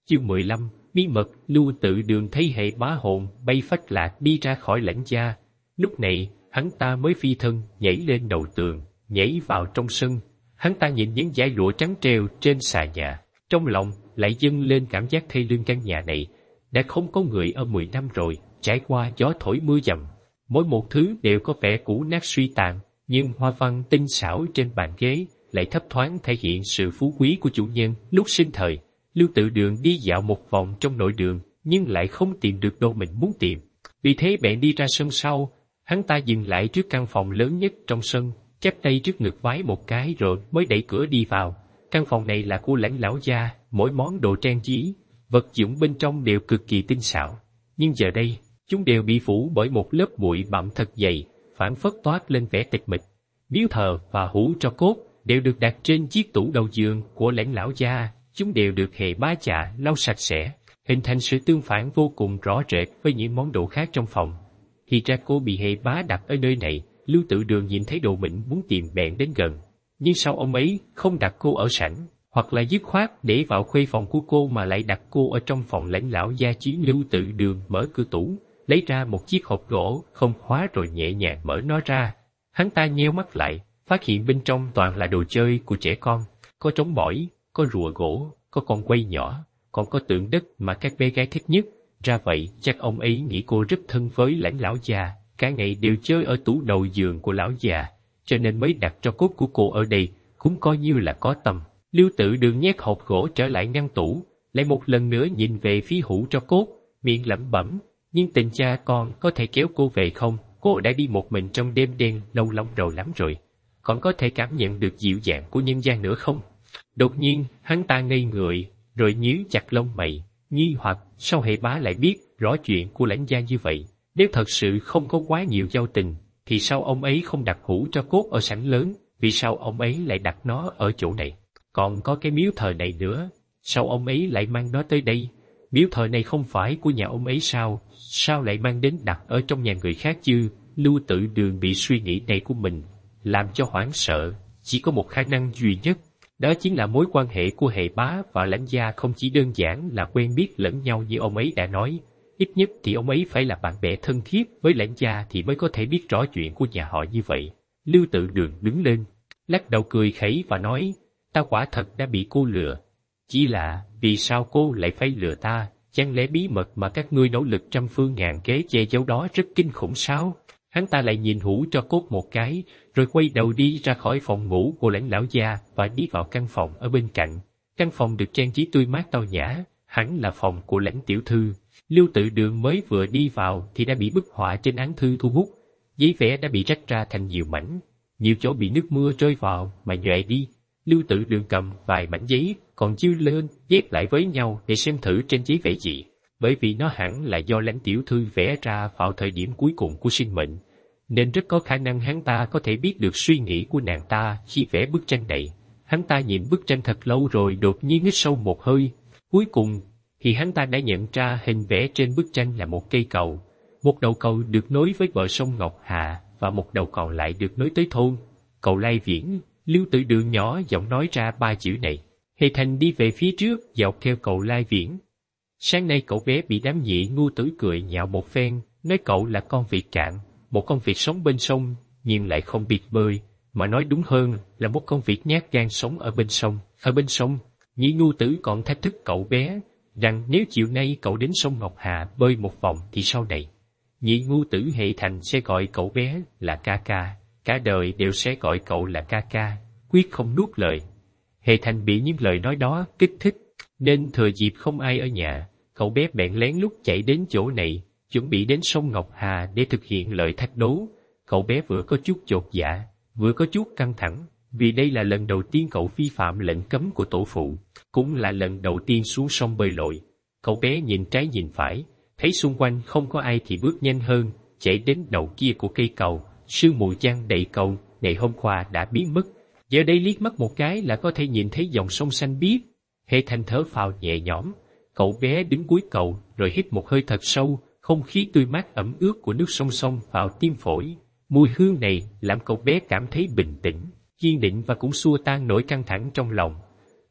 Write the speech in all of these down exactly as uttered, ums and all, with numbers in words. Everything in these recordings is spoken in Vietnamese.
Chương mười lăm, bí mật. Lưu Tự Đường thấy hệ bá hồn bay phách lạc đi ra khỏi lãnh gia. Lúc này, hắn ta mới phi thân, nhảy lên đầu tường, nhảy vào trong sân. Hắn ta nhìn những dải lụa trắng treo trên xà nhà. Trong lòng, lại dâng lên cảm giác thê lương. Căn nhà này, đã không có người ở mười năm rồi, trải qua gió thổi mưa dầm. Mỗi một thứ đều có vẻ cũ nát suy tàn, nhưng hoa văn tinh xảo trên bàn ghế lại thấp thoáng thể hiện sự phú quý của chủ nhân lúc sinh thời. Lưu Tự Đường đi dạo một vòng trong nội đường, nhưng lại không tìm được đồ mình muốn tìm. Vì thế bèn đi ra sân sau. Hắn ta dừng lại trước căn phòng lớn nhất trong sân, chắp tay trước ngực vái một cái rồi mới đẩy cửa đi vào. Căn phòng này là của Lãnh lão gia, mỗi món đồ trang trí, vật dụng bên trong đều cực kỳ tinh xảo. Nhưng giờ đây, chúng đều bị phủ bởi một lớp bụi bặm thật dày, phảng phất toát lên vẻ tịch mịch. Miếu thờ và hũ tro cốt đều được đặt trên chiếc tủ đầu giường của Lãnh lão gia. Chúng đều được hệ bá chà lau sạch sẽ, hình thành sự tương phản vô cùng rõ rệt với những món đồ khác trong phòng. Thì ra cô bị hệ bá đặt ở nơi này. Lưu Tự Đường nhìn thấy đồ mình muốn tìm bèn đến gần. Nhưng sao ông ấy không đặt cô ở sảnh, hoặc là dứt khoát để vào khuê phòng của cô mà lại đặt cô ở trong phòng Lãnh lão gia chứ? Lưu Tự Đường mở cửa tủ, lấy ra một chiếc hộp gỗ không khóa rồi nhẹ nhàng mở nó ra. Hắn ta nheo mắt lại, phát hiện bên trong toàn là đồ chơi của trẻ con, có trống bỏi, có rùa gỗ, có con quay nhỏ, còn có tượng đất mà các bé gái thích nhất. Ra vậy, chắc ông ấy nghĩ cô rất thân với Lãnh lão già, cả ngày đều chơi ở tủ đầu giường của lão già, cho nên mới đặt tro cốt của cô ở đây, cũng coi như là có tâm. Lưu Tự Đường nhét hộp gỗ trở lại ngăn tủ, lại một lần nữa nhìn về phía hũ tro cốt, miệng lẩm bẩm, nhưng tình cha con có thể kéo cô về không? Cô đã đi một mình trong đêm đen lâu lắm rồi lắm rồi, còn có thể cảm nhận được dịu dàng của nhân gian nữa không? Đột nhiên, hắn ta ngây người, rồi nhíu chặt lông mày, nghi hoặc sao hệ bá lại biết rõ chuyện của Lãnh gia như vậy? Nếu thật sự không có quá nhiều giao tình, thì sao ông ấy không đặt hũ tro cốt ở sảnh lớn? Vì sao ông ấy lại đặt nó ở chỗ này? Còn có cái miếu thờ này nữa, sao ông ấy lại mang nó tới đây? Miếu thờ này không phải của nhà ông ấy sao? Sao lại mang đến đặt ở trong nhà người khác chứ? Lưu Tự Đường bị suy nghĩ này của mình làm cho hoảng sợ. Chỉ có một khả năng duy nhất, đó chính là mối quan hệ của hệ bá và Lãnh gia không chỉ đơn giản là quen biết lẫn nhau như ông ấy đã nói. Ít nhất thì ông ấy phải là bạn bè thân thiết với Lãnh gia thì mới có thể biết rõ chuyện của nhà họ như vậy. Lưu Tự Đường đứng lên, lắc đầu cười khẩy và nói, ta quả thật đã bị cô lừa. Chỉ là, vì sao cô lại phải lừa ta? Chẳng lẽ bí mật mà các ngươi nỗ lực trăm phương ngàn kế che giấu đó rất kinh khủng sao? Hắn ta lại nhìn hũ tro cốt một cái, rồi quay đầu đi ra khỏi phòng ngủ của Lãnh lão gia và đi vào căn phòng ở bên cạnh. Căn phòng được trang trí tươi mát tao nhã, hẳn là phòng của Lãnh tiểu thư. Lưu Tự Đường mới vừa đi vào thì đã bị bức họa trên án thư thu hút. Giấy vẽ đã bị rách ra thành nhiều mảnh, nhiều chỗ bị nước mưa rơi vào mà nhòe đi. Lưu Tự Đường cầm vài mảnh giấy còn chưa lên, ghép lại với nhau để xem thử trên giấy vẽ gì. Bởi vì nó hẳn là do Lãnh tiểu thư vẽ ra vào thời điểm cuối cùng của sinh mệnh, nên rất có khả năng hắn ta có thể biết được suy nghĩ của nàng ta khi vẽ bức tranh này. Hắn ta nhìn bức tranh thật lâu rồi đột nhiên hít sâu một hơi. Cuối cùng thì hắn ta đã nhận ra hình vẽ trên bức tranh là một cây cầu. Một đầu cầu được nối với bờ sông Ngọc Hà và một đầu còn lại được nối tới thôn Cầu Lai Viễn. Lưu Tự Đường nhỏ giọng nói ra ba chữ này. Hề Thành đi về phía trước dọc theo cầu Lai Viễn. Sáng nay cậu bé bị đám nhị ngu tử cười nhạo một phen, nói cậu là con vịt cạn, một con vịt sống bên sông nhưng lại không biết bơi, mà nói đúng hơn là một con vịt nhát gan sống ở bên sông. Ở bên sông, nhị ngu tử còn thách thức cậu bé rằng nếu chiều nay cậu đến sông Ngọc Hà bơi một vòng thì sau này nhị ngu tử Hệ Thành sẽ gọi cậu bé là ca ca, cả đời đều sẽ gọi cậu là ca ca, quyết không nuốt lời. Hệ Thành bị những lời nói đó kích thích, nên thừa dịp không ai ở nhà, cậu bé bèn lén lút chạy đến chỗ này, chuẩn bị đến sông Ngọc Hà để thực hiện lời thách đố. Cậu bé vừa có chút chột dạ, vừa có chút căng thẳng, vì đây là lần đầu tiên cậu vi phạm lệnh cấm của tổ phụ, cũng là lần đầu tiên xuống sông bơi lội. Cậu bé nhìn trái nhìn phải, thấy xung quanh không có ai thì bước nhanh hơn, chạy đến đầu kia của cây cầu. Sương mù giăng đầy cầu ngày hôm qua đã biến mất, giờ đây liếc mắt một cái là có thể nhìn thấy dòng sông xanh biếc. Hệ Thành thở phào nhẹ nhõm. Cậu bé đứng cuối cầu rồi hít một hơi thật sâu, không khí tươi mát ẩm ướt của nước sông sông vào tim phổi. Mùi hương này làm cậu bé cảm thấy bình tĩnh, kiên định và cũng xua tan nỗi căng thẳng trong lòng.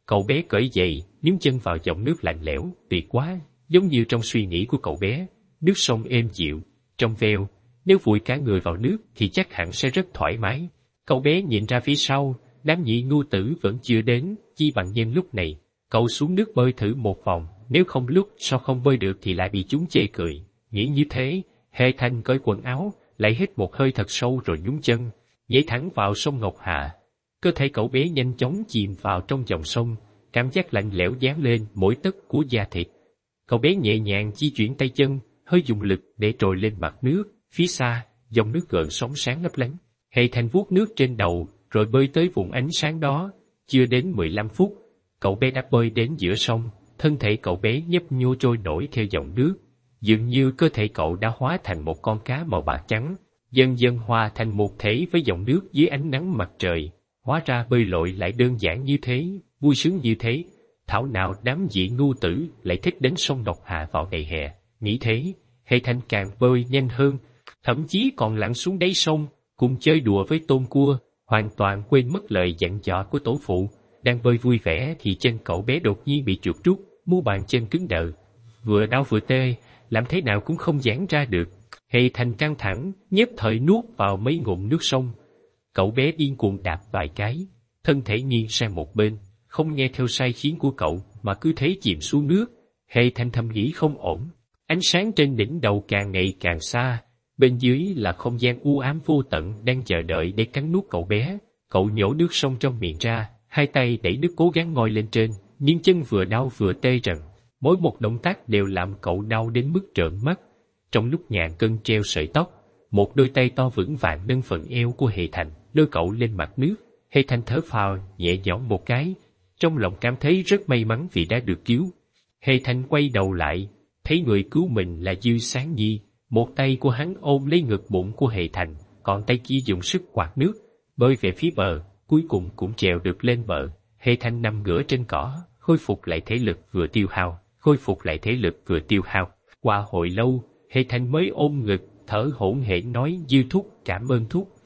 Cậu bé cởi giày, nhúng chân vào dòng nước lạnh lẽo, tuyệt quá, giống như trong suy nghĩ của cậu bé. Nước sông êm dịu, trong veo, nếu vùi cả người vào nước thì chắc hẳn sẽ rất thoải mái. Cậu bé nhìn ra phía sau, đám nhị ngu tử vẫn chưa đến, chi bằng nhân lúc này. Cậu xuống nước bơi thử một vòng, nếu không lúc sao không bơi được thì lại bị chúng chê cười. Nghĩ như thế, Hệ Thành cởi quần áo, lại hít một hơi thật sâu rồi nhúng chân, nhảy thẳng vào sông Ngọc Hà. Cơ thể cậu bé nhanh chóng chìm vào trong dòng sông, cảm giác lạnh lẽo dán lên mỗi tấc của da thịt. Cậu bé nhẹ nhàng di chuyển tay chân, hơi dùng lực để trồi lên mặt nước. Phía xa, dòng nước gợn sóng sáng lấp lánh. Hệ Thành vuốt nước trên đầu, rồi bơi tới vùng ánh sáng đó. Chưa đến mười lăm phút, cậu bé đã bơi đến giữa sông. Thân thể cậu bé nhấp nhô trôi nổi theo dòng nước. Dường như cơ thể cậu đã hóa thành một con cá màu bạc trắng, dần dần hòa thành một thể với dòng nước dưới ánh nắng mặt trời. Hóa ra bơi lội lại đơn giản như thế, vui sướng như thế. Thảo nào đám dị ngu tử lại thích đến sông Ngọc Hà vào ngày hè. Nghĩ thế, Hệ Thành càng bơi nhanh hơn, thậm chí còn lặn xuống đáy sông, cùng chơi đùa với tôm cua, hoàn toàn quên mất lời dặn dò của tổ phụ. Đang bơi vui vẻ thì chân cậu bé đột nhiên bị chuột rút, mu bàn chân cứng đờ, vừa đau vừa tê, làm thế nào cũng không giãn ra được. Hệ Thành căng thẳng, nhếp thời nuốt vào mấy ngụm nước sông. Cậu bé điên cuồng đạp vài cái, thân thể nghiêng sang một bên, không nghe theo sai khiến của cậu mà cứ thế chìm xuống nước. Hệ Thành thầm nghĩ không ổn. Ánh sáng trên đỉnh đầu càng ngày càng xa, bên dưới là không gian u ám vô tận đang chờ đợi để cắn nuốt cậu bé. Cậu nhổ nước sông trong miệng ra, hai tay đẩy nước cố gắng ngoi lên trên, nhưng chân vừa đau vừa tê rần. Mỗi một động tác đều làm cậu đau đến mức trợn mắt. Trong lúc ngàn cân treo sợi tóc, một đôi tay to vững vàng nâng phần eo của Hệ Thành, lôi cậu lên mặt nước. Hệ Thành thở phào nhẹ nhõm một cái, trong lòng cảm thấy rất may mắn vì đã được cứu. Hệ Thành quay đầu lại, thấy người cứu mình là Dư Sáng Nhi. Một tay của hắn ôm lấy ngực bụng của Hệ Thành, còn tay kia dùng sức quạt nước, bơi về phía bờ, cuối cùng cũng trèo được lên bờ. Hệ Thành nằm ngửa trên cỏ, khôi phục lại thể lực vừa tiêu hao, khôi phục lại thể lực vừa tiêu hao. Qua hồi lâu, Hệ Thành mới ôm ngực, thở hổn hển nói: Dư thúc, cảm ơn thúc.